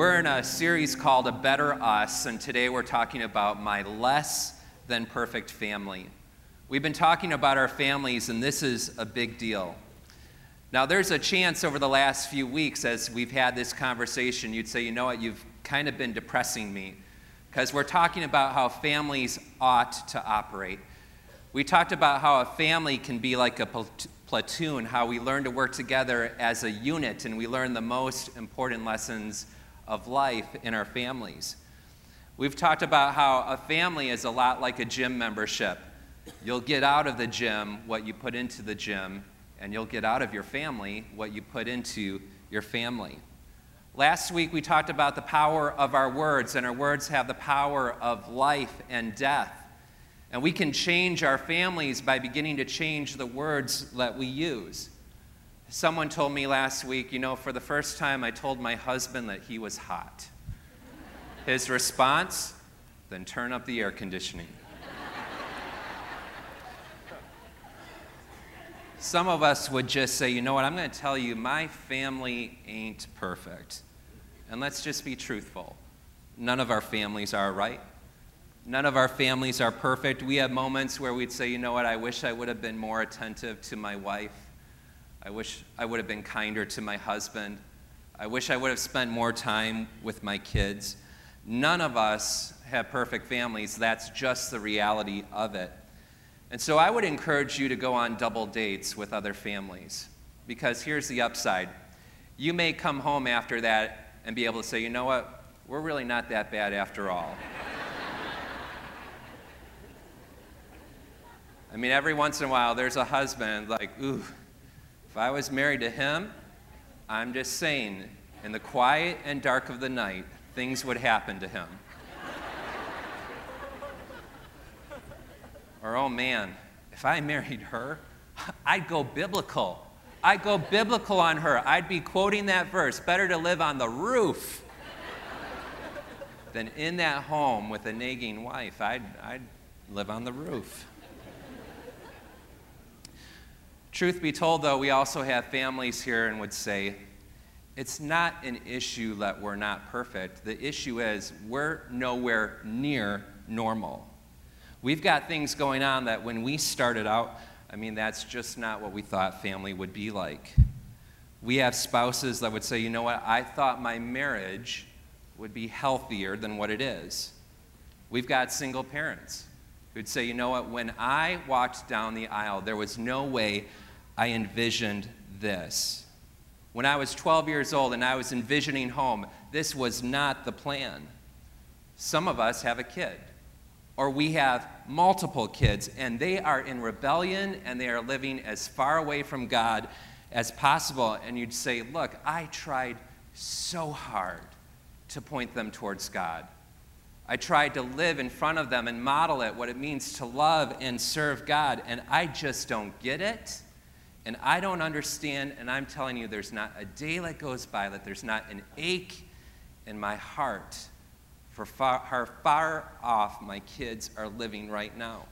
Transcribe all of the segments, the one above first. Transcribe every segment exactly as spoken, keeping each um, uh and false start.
We're in a series called A Better Us, and today we're talking about my less than perfect family. We've been talking about our families, and this is a big deal. Now, there's a chance over the last few weeks as we've had this conversation, you'd say, you know what, you've kind of been depressing me, because we're talking about how families ought to operate. We talked about how a family can be like a platoon, how we learn to work together as a unit, and we learn the most important lessons of life in our families. We've talked about how a family is a lot like a gym membership. You'll get out of the gym what you put into the gym, and you'll get out of your family what you put into your family. Last week we talked about the power of our words, and our words have the power of life and death. And we can change our families by beginning to change the words that we use. Someone told me last week, you know, for the first time I told my husband that he was hot. His response, then turn up the air conditioning. Some of us would just say, you know what, I'm going to tell you, my family ain't perfect. And let's just be truthful. None of our families are, right? None of our families are perfect. We have moments where we'd say, you know what, I wish I would have been more attentive to my wife. I wish I would have been kinder to my husband. I wish I would have spent more time with my kids. None of us have perfect families. That's just the reality of it. And so I would encourage you to go on double dates with other families, because here's the upside. You may come home after that and be able to say, you know what, we're really not that bad after all. I mean, every once in a while, there's a husband like, ooh, if I was married to him, I'm just saying, in the quiet and dark of the night, things would happen to him. Or, oh man, if I married her, I'd go biblical. I'd go biblical on her. I'd be quoting that verse, better to live on the roof than in that home with a nagging wife. I'd, I'd live on the roof. Truth be told, though, we also have families here and would say, it's not an issue that we're not perfect. The issue is we're nowhere near normal. We've got things going on that when we started out, I mean, that's just not what we thought family would be like. We have spouses that would say, you know what, I thought my marriage would be healthier than what it is. We've got single parents who'd say, you know what, when I walked down the aisle, there was no way I envisioned this. When I was twelve years old and I was envisioning home, this was not the plan. Some of us have a kid, or we have multiple kids, and they are in rebellion and they are living as far away from God as possible. And you'd say, look, I tried so hard to point them towards God. I tried to live in front of them and model it, what it means to love and serve God, and I just don't get it, and I don't understand, and I'm telling you, there's not a day that goes by that there's not an ache in my heart for far, how far off my kids are living right now.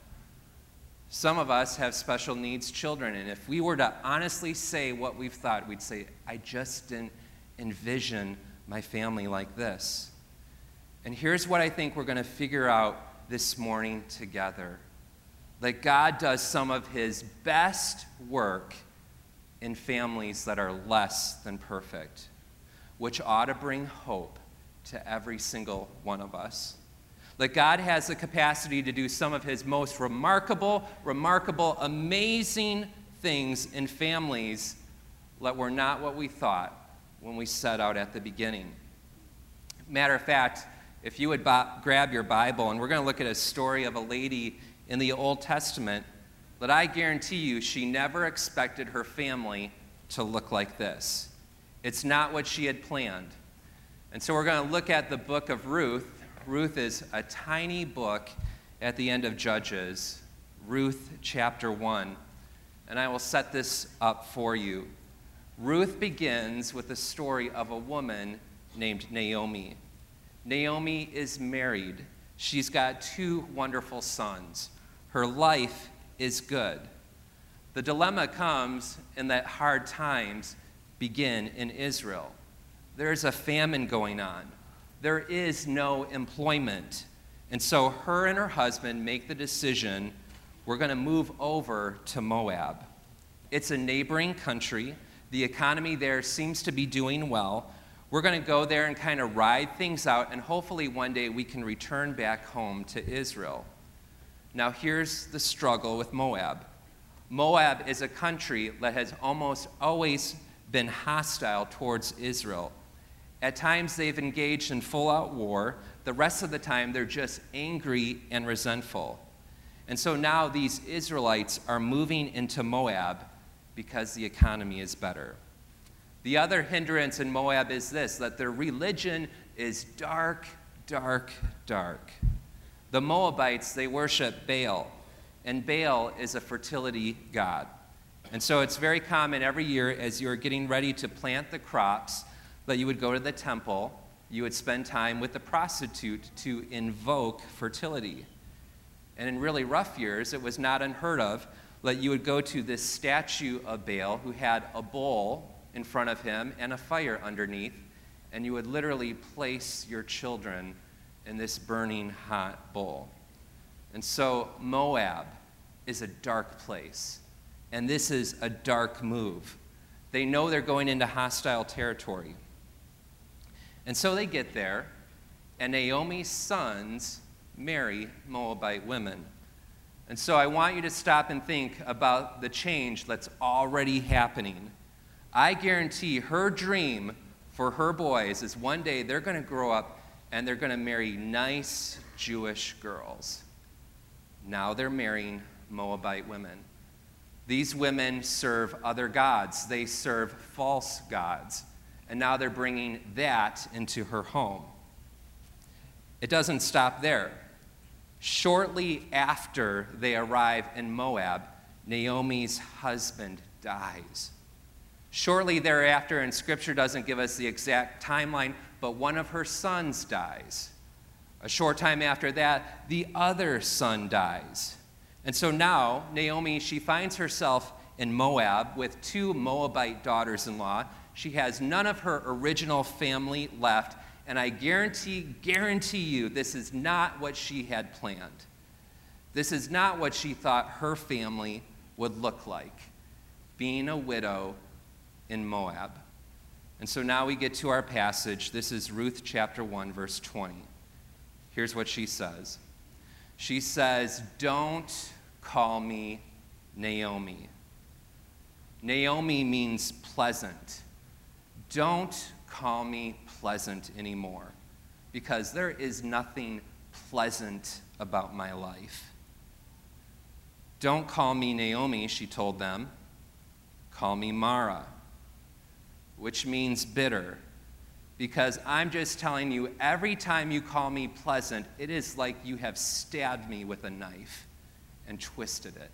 Some of us have special needs children, and if we were to honestly say what we've thought, we'd say, I just didn't envision my family like this. And here's what I think we're going to figure out this morning together. That God does some of his best work in families that are less than perfect, which ought to bring hope to every single one of us. That God has the capacity to do some of his most remarkable, remarkable, amazing things in families that were not what we thought when we set out at the beginning. Matter of fact, if you would grab your Bible, and we're going to look at a story of a lady in the Old Testament that I guarantee you she never expected her family to look like this. It's not what she had planned. And so we're going to look at the book of Ruth. Ruth is a tiny book at the end of Judges, Ruth chapter one. And I will set this up for you. Ruth begins with the story of a woman named Naomi. Naomi is married. She's got two wonderful sons. Her life is good. The dilemma comes in that hard times begin in Israel. There's a famine going on. there is no employment. And so her and her husband make the decision, we're going to move over to Moab. It's a neighboring country. The economy there seems to be doing well. We're going to go there and kind of ride things out, and hopefully one day we can return back home to Israel. Now here's the struggle with Moab. Moab is a country that has almost always been hostile towards Israel. At times they've engaged in full-out war. The rest of the time they're just angry and resentful. And so now these Israelites are moving into Moab because the economy is better. The other hindrance in Moab is this, that their religion is dark, dark, dark. The Moabites, they worship Baal, and Baal is a fertility god. And so it's very common every year as you're getting ready to plant the crops that you would go to the temple, you would spend time with the prostitute to invoke fertility. And in really rough years, it was not unheard of that you would go to this statue of Baal who had a bowl in front of him and a fire underneath, and you would literally place your children in this burning hot bowl. And so Moab is a dark place, and this is a dark move. They know they're going into hostile territory. And so they get there, and Naomi's sons marry Moabite women. And so I want you to stop and think about the change that's already happening. I guarantee her dream for her boys is one day they're going to grow up and they're going to marry nice Jewish girls. Now they're marrying Moabite women. These women serve other gods. They serve false gods. And now they're bringing that into her home. It doesn't stop there. Shortly after they arrive in Moab, Naomi's husband dies. Shortly thereafter, and Scripture doesn't give us the exact timeline, but one of her sons dies. A short time after that, the other son dies. And so now, Naomi, she finds herself in Moab with two Moabite daughters-in-law. She has none of her original family left, and I guarantee, guarantee you, this is not what she had planned. This is not what she thought her family would look like, being a widow in Moab. And so now we get to our passage. This is Ruth chapter one, verse twenty. Here's what she says. She says, "Don't call me Naomi." Naomi means pleasant. Don't call me pleasant anymore, because there is nothing pleasant about my life. Don't call me Naomi, she told them. Call me Mara, which means bitter, because I'm just telling you, every time you call me pleasant, it is like you have stabbed me with a knife and twisted it.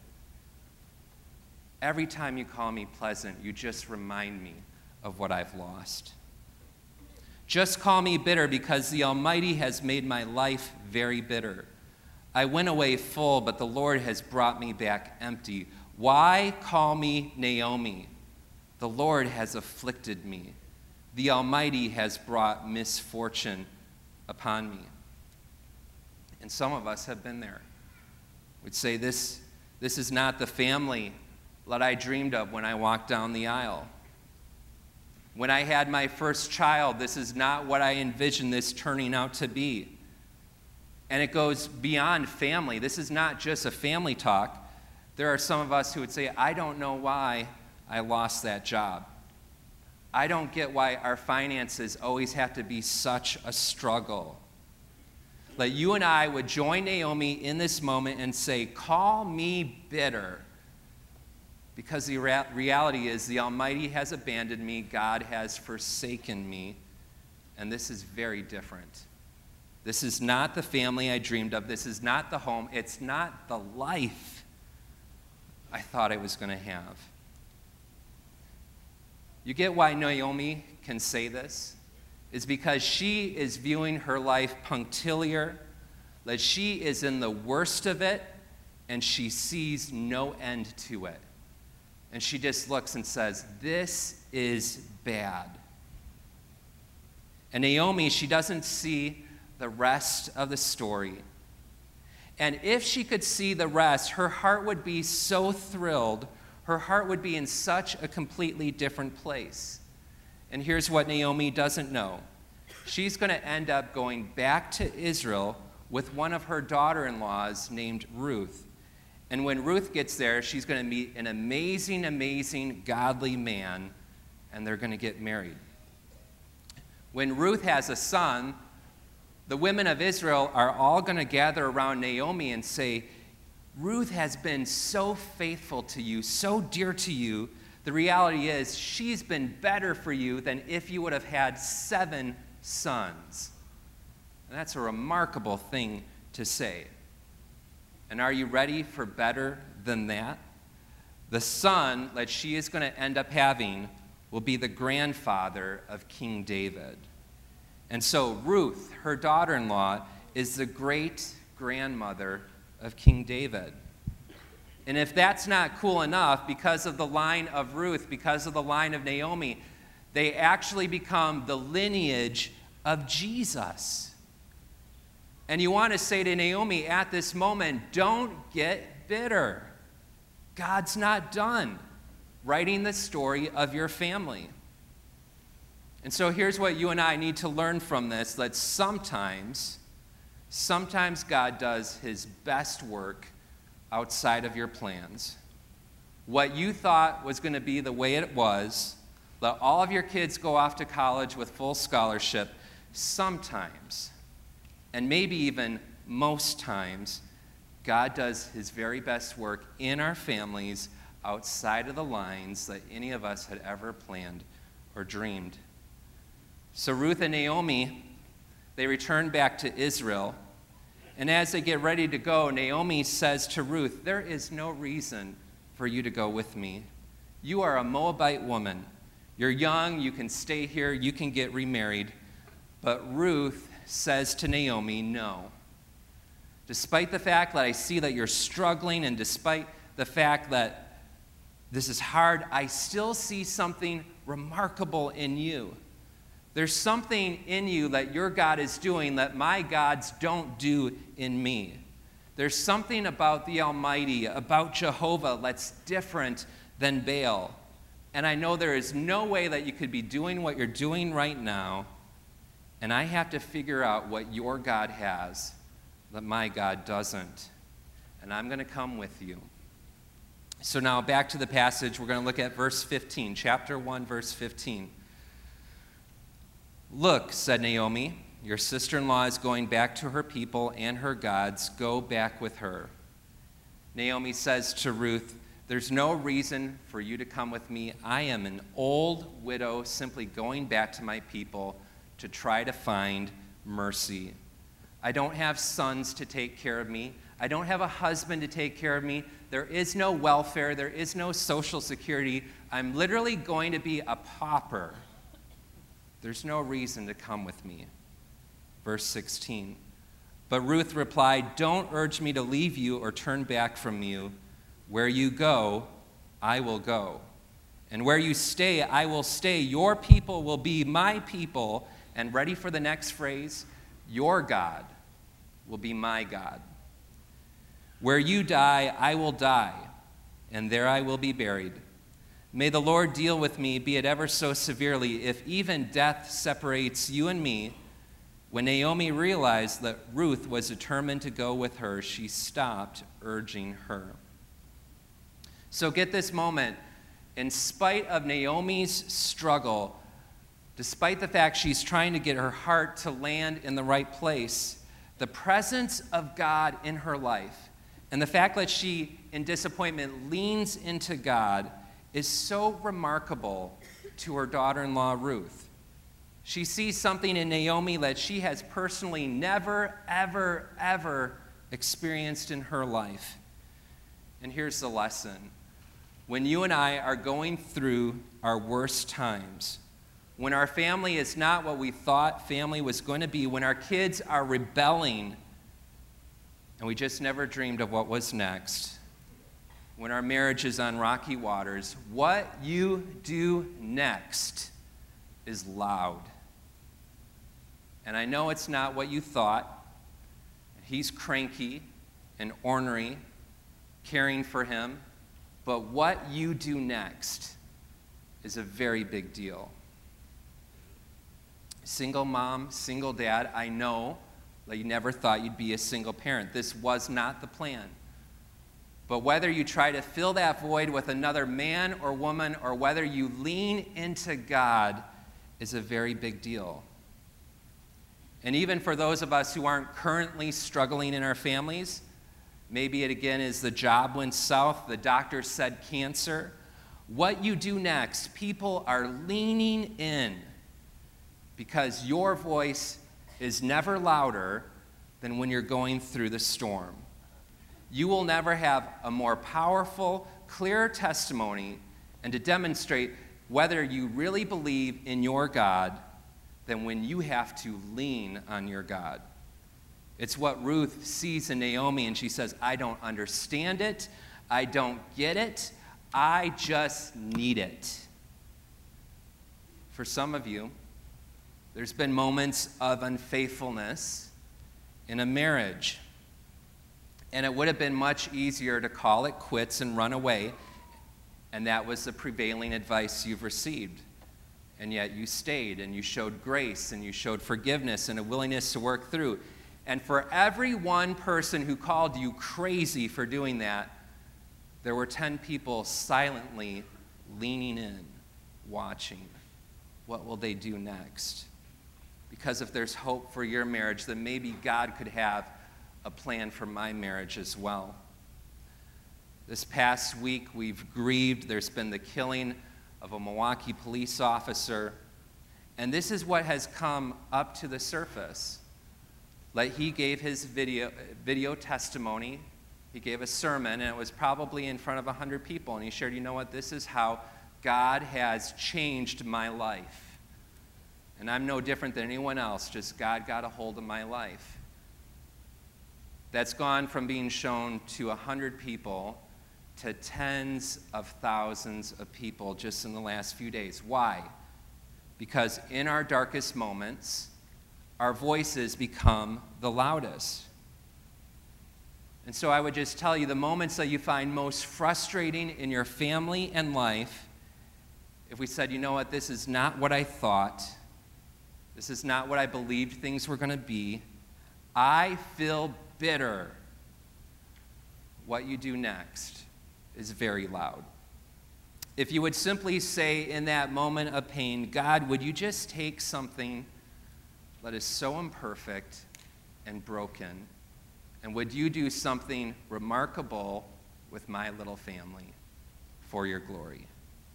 Every time you call me pleasant, you just remind me of what I've lost. Just call me bitter, because the Almighty has made my life very bitter. I went away full, but the Lord has brought me back empty. Why call me Naomi? The Lord has afflicted me. The Almighty has brought misfortune upon me. And some of us have been there. We'd say, this, this is not the family that I dreamed of when I walked down the aisle. When I had my first child, this is not what I envisioned this turning out to be. And it goes beyond family. This is not just a family talk. There are some of us who would say, I don't know why I lost that job. I don't get why our finances always have to be such a struggle. That you and I would join Naomi in this moment and say, call me bitter. Because the rea- reality is the Almighty has abandoned me, God has forsaken me, and this is very different. This is not the family I dreamed of. This is not the home. It's not the life I thought I was going to have. You get why Naomi can say this? It's because she is viewing her life punctiliar, that she is in the worst of it, and she sees no end to it. And she just looks and says, this is bad. And Naomi, she doesn't see the rest of the story. And if she could see the rest, her heart would be so thrilled. Her heart would be in such a completely different place. And here's what Naomi doesn't know. She's going to end up going back to Israel with one of her daughter-in-laws named Ruth. And when Ruth gets there, she's going to meet an amazing, amazing, godly man, and they're going to get married. When Ruth has a son, the women of Israel are all going to gather around Naomi and say, Ruth has been so faithful to you, so dear to you. The reality is she's been better for you than if you would have had seven sons. And that's a remarkable thing to say. And are you ready for better than that? The son that she is going to end up having will be the grandfather of King David. And so Ruth, her daughter-in-law, is the great-grandmother of King David. And if that's not cool enough, because of the line of Ruth, because of the line of Naomi, they actually become the lineage of Jesus. And you want to say to Naomi at this moment, don't get bitter. God's not done writing the story of your family. And so here's what you and I need to learn from this, that sometimes, sometimes God does his best work outside of your plans. What you thought was going to be the way it was, let all of your kids go off to college with full scholarship, sometimes, and maybe even most times, God does his very best work in our families outside of the lines that any of us had ever planned or dreamed. So Ruth and Naomi, they return back to Israel. And as they get ready to go, Naomi says to Ruth, there is no reason for you to go with me. You are a Moabite woman. You're young, you can stay here, you can get remarried. But Ruth says to Naomi, no. Despite the fact that I see that you're struggling, and despite the fact that this is hard, I still see something remarkable in you. There's something in you that your God is doing that my gods don't do in me. There's something about the Almighty, about Jehovah, that's different than Baal. And I know there is no way that you could be doing what you're doing right now, and I have to figure out what your God has that my God doesn't. And I'm going to come with you. So now back to the passage. We're going to look at verse fifteen, chapter one, verse fifteen. Look, said Naomi, your sister-in-law is going back to her people and her gods. Go back with her. Naomi says to Ruth, there's no reason for you to come with me. I am an old widow simply going back to my people to try to find mercy. I don't have sons to take care of me. I don't have a husband to take care of me. There is no welfare. There is no social security. I'm literally going to be a pauper. There's no reason to come with me. Verse sixteen. But Ruth replied, don't urge me to leave you or turn back from you. Where you go, I will go. And where you stay, I will stay. Your people will be my people. And ready for the next phrase, your God will be my God. Where you die, I will die, and there I will be buried. May the Lord deal with me, be it ever so severely, if even death separates you and me. When Naomi realized that Ruth was determined to go with her, she stopped urging her. So get this moment. In spite of Naomi's struggle, despite the fact she's trying to get her heart to land in the right place, the presence of God in her life and the fact that she, in disappointment, leans into God is so remarkable to her daughter-in-law, Ruth. She sees something in Naomi that she has personally never, ever, ever experienced in her life. And here's the lesson. When you and I are going through our worst times, when our family is not what we thought family was going to be, when our kids are rebelling and we just never dreamed of what was next, when our marriage is on rocky waters, what you do next is loud. And I know it's not what you thought. He's cranky and ornery, caring for him. But what you do next is a very big deal. Single mom, single dad, I know that you never thought you'd be a single parent. This was not the plan. But whether you try to fill that void with another man or woman, or whether you lean into God, is a very big deal. And even for those of us who aren't currently struggling in our families, maybe it again is the job went south, the doctor said cancer, what you do next, people are leaning in because your voice is never louder than when you're going through the storm. You will never have a more powerful, clear testimony and to demonstrate whether you really believe in your God than when you have to lean on your God. It's what Ruth sees in Naomi, and she says, I don't understand it, I don't get it, I just need it. For some of you, there's been moments of unfaithfulness in a marriage, and it would have been much easier to call it quits and run away, and that was the prevailing advice you've received. And yet you stayed, and you showed grace, and you showed forgiveness and a willingness to work through. And for every one person who called you crazy for doing that, there were ten people silently leaning in, watching. What will they do next? Because if there's hope for your marriage, then maybe God could have a plan for my marriage as well. This past week, we've grieved. There's been the killing of a Milwaukee police officer. And this is what has come up to the surface. Like he gave his video, video testimony. He gave a sermon, and it was probably in front of one hundred people. And he shared, you know what, this is how God has changed my life. And I'm no different than anyone else, just God got a hold of my life. That's gone from being shown to one hundred people to tens of thousands of people just in the last few days. Why? Because in our darkest moments, our voices become the loudest. And so I would just tell you, the moments that you find most frustrating in your family and life, if we said, you know what, this is not what I thought, this is not what I believed things were going to be, I feel bitter, what you do next is very loud. If you would simply say in that moment of pain, God, would you just take something that is so imperfect and broken, and would you do something remarkable with my little family for your glory?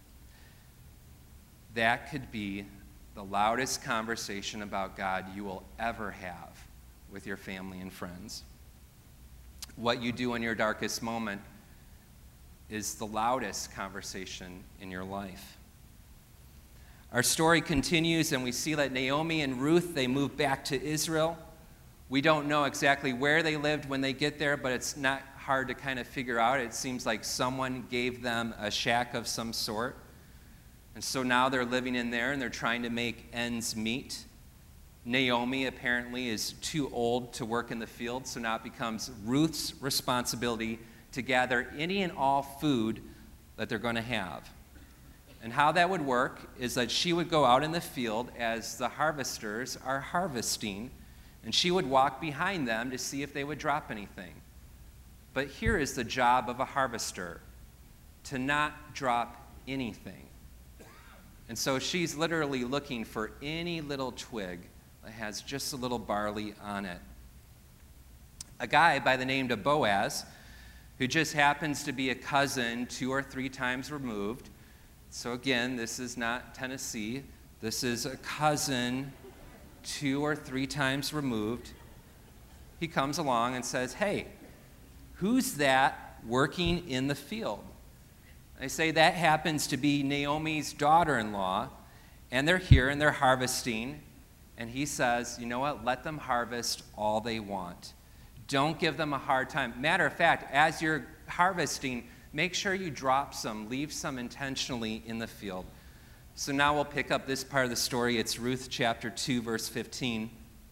That could be the loudest conversation about God you will ever have with your family and friends. What you do in your darkest moment is the loudest conversation in your life. Our story continues, and we see that Naomi and Ruth, they move back to Israel. We don't know exactly where they lived when they get there, but it's not hard to kind of figure out. It seems like someone gave them a shack of some sort. And so now they're living in there, and they're trying to make ends meet. Naomi apparently is too old to work in the field, so now it becomes Ruth's responsibility to gather any and all food that they're going to have. And how that would work is that she would go out in the field as the harvesters are harvesting, and she would walk behind them to see if they would drop anything. But here is the job of a harvester, to not drop anything. And so she's literally looking for any little twig that has just a little barley on it. A guy by the name of Boaz, who just happens to be a cousin two or three times removed. So again, this is not Tennessee. This is a cousin two or three times removed. He comes along and says, hey, who's that working in the field? I say that happens to be Naomi's daughter-in-law, and they're here and they're harvesting. And he says, you know what, let them harvest all they want. Don't give them a hard time. Matter of fact, as you're harvesting, make sure you drop some, leave some intentionally in the field. So now we'll pick up this part of the story. It's Ruth chapter two, verse fifteen.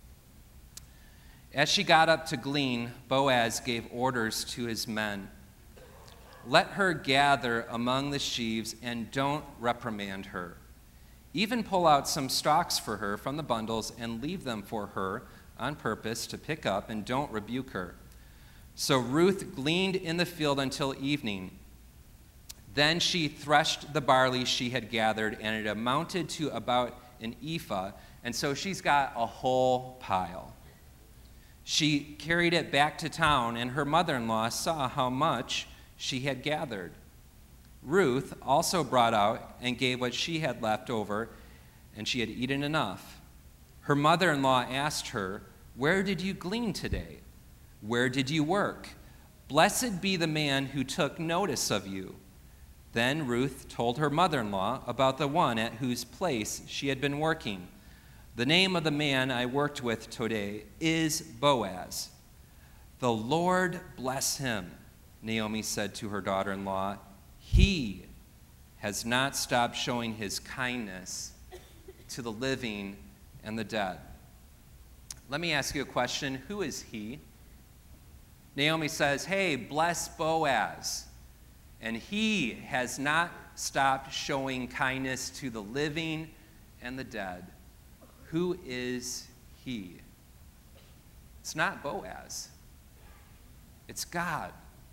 As she got up to glean, Boaz gave orders to his men. Let her gather among the sheaves and don't reprimand her. Even pull out some stalks for her from the bundles and leave them for her on purpose to pick up, and don't rebuke her. So Ruth gleaned in the field until evening. Then she threshed the barley she had gathered, and it amounted to about an ephah, and so she's got a whole pile. She carried it back to town, and her mother-in-law saw how much she had gathered. Ruth also brought out and gave what she had left over, and she had eaten enough. Her mother-in-law asked her, "Where did you glean today? Where did you work? Blessed be the man who took notice of you." Then Ruth told her mother-in-law about the one at whose place she had been working. "The name of the man I worked with today is Boaz." "The Lord bless him," Naomi said to her daughter-in-law. "He has not stopped showing his kindness to the living and the dead." Let me ask you a question. Who is he? Naomi says, "Hey, bless Boaz. And he has not stopped showing kindness to the living and the dead." Who is he? It's not Boaz. It's God.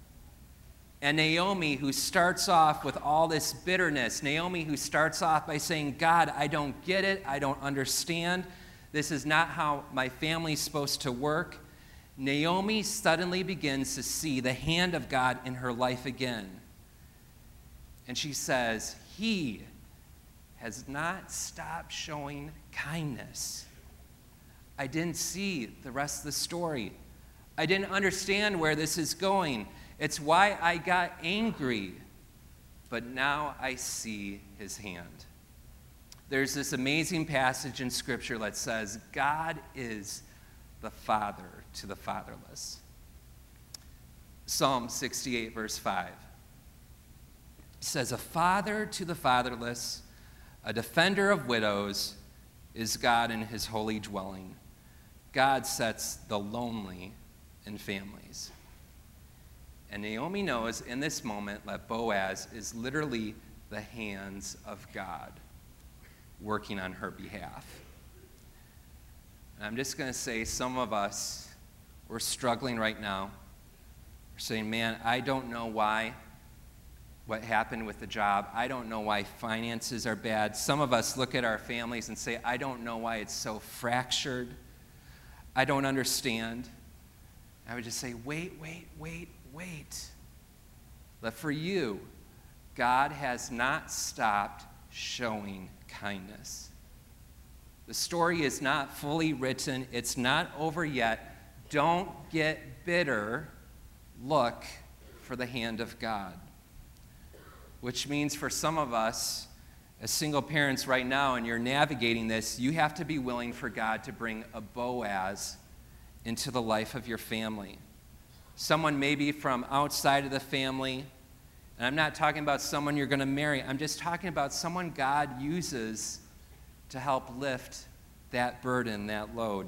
And Naomi, who starts off with all this bitterness, Naomi, who starts off by saying, "God, I don't get it. I don't understand. This is not how my family's supposed to work." Naomi suddenly begins to see the hand of God in her life again. And she says, "He has not stopped showing kindness." I didn't see the rest of the story. I didn't understand where this is going. It's why I got angry. But now I see his hand. There's this amazing passage in Scripture that says, God is the father to the fatherless. Psalm sixty-eight, verse five. It says, "A father to the fatherless, a defender of widows, is God in his holy dwelling. God sets the lonely in families." And Naomi knows in this moment that Boaz is literally the hands of God working on her behalf. And I'm just going to say, some of us, we're struggling right now. We're saying, "Man, I don't know why what happened with the job. I don't know why finances are bad." Some of us look at our families and say, "I don't know why it's so fractured. I don't understand." I would just say, wait, wait, wait, wait. But for you, God has not stopped showing kindness. The story is not fully written. It's not over yet. Don't get bitter. Look for the hand of God. Which means for some of us, as single parents right now, and you're navigating this, you have to be willing for God to bring a Boaz into the life of your family. Someone maybe from outside of the family. And I'm not talking about someone you're going to marry. I'm just talking about someone God uses to help lift that burden, that load.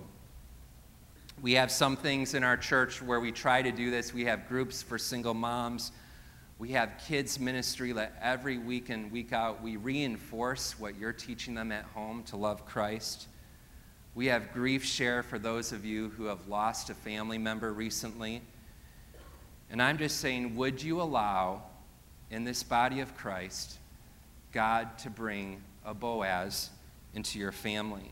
We have some things in our church where we try to do this. We have groups for single moms. We have kids ministry that every week in, week out, we reinforce what you're teaching them at home to love Christ. We have Grief Share for those of you who have lost a family member recently. And I'm just saying, would you allow, in this body of Christ, God to bring a Boaz into your family?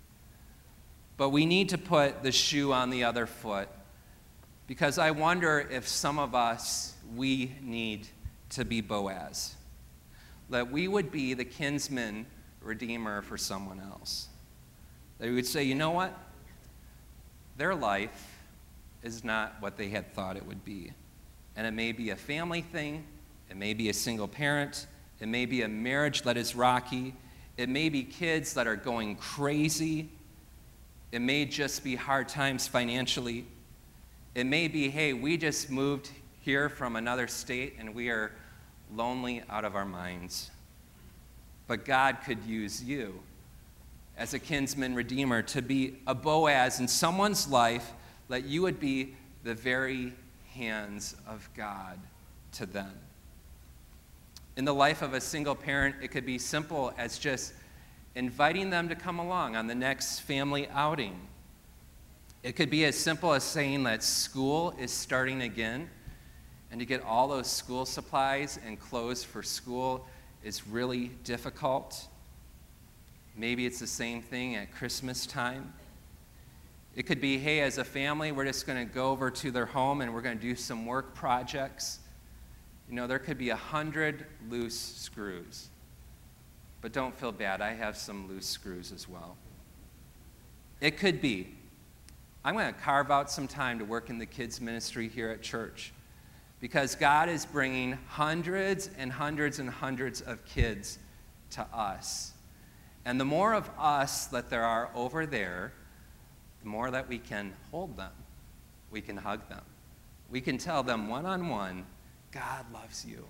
But we need to put the shoe on the other foot, because I wonder if some of us, we need to be Boaz. That we would be the kinsman redeemer for someone else. That we would say, you know what? Their life is not what they had thought it would be. And it may be a family thing. It may be a single parent. It may be a marriage that is rocky. It may be kids that are going crazy. It may just be hard times financially. It may be, hey, we just moved here from another state and we are lonely out of our minds. But God could use you as a kinsman redeemer to be a Boaz in someone's life Let you would be the very hands of God to them. In the life of a single parent, it could be simple as just inviting them to come along on the next family outing. It could be as simple as saying that school is starting again, and to get all those school supplies and clothes for school is really difficult. Maybe it's the same thing at Christmas time. It could be, hey, as a family, we're just going to go over to their home and we're going to do some work projects. You know, there could be a hundred loose screws. But don't feel bad, I have some loose screws as well. It could be, I'm going to carve out some time to work in the kids' ministry here at church, because God is bringing hundreds and hundreds and hundreds of kids to us. And the more of us that there are over there, the more that we can hold them, we can hug them. We can tell them one-on-one, God loves you.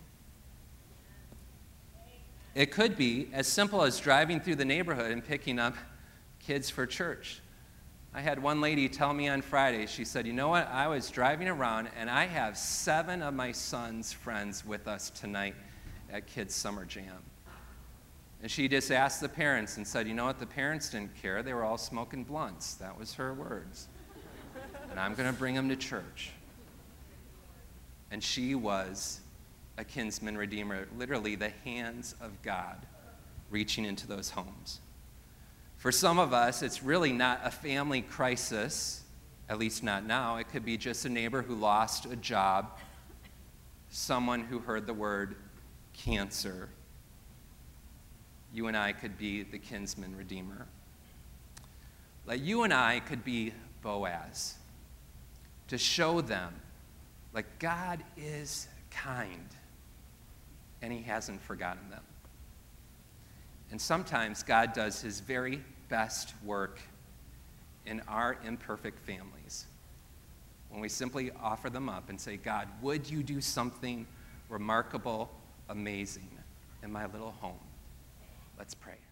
It could be as simple as driving through the neighborhood and picking up kids for church. I had one lady tell me on Friday, she said, you know what, I was driving around and I have seven of my son's friends with us tonight at Kids Summer Jam. And she just asked the parents and said, you know what, the parents didn't care. They were all smoking blunts. That was her words. And I'm going to bring them to church. And she was a kinsman redeemer, literally the hands of God reaching into those homes. For some of us, it's really not a family crisis, at least not now. It could be just a neighbor who lost a job, someone who heard the word cancer. You and I could be the kinsman redeemer. Like you and I could be Boaz, to show them, like, God is kind, and he hasn't forgotten them. And sometimes God does his very best work in our imperfect families when we simply offer them up and say, God, would you do something remarkable, amazing in my little home? Let's pray.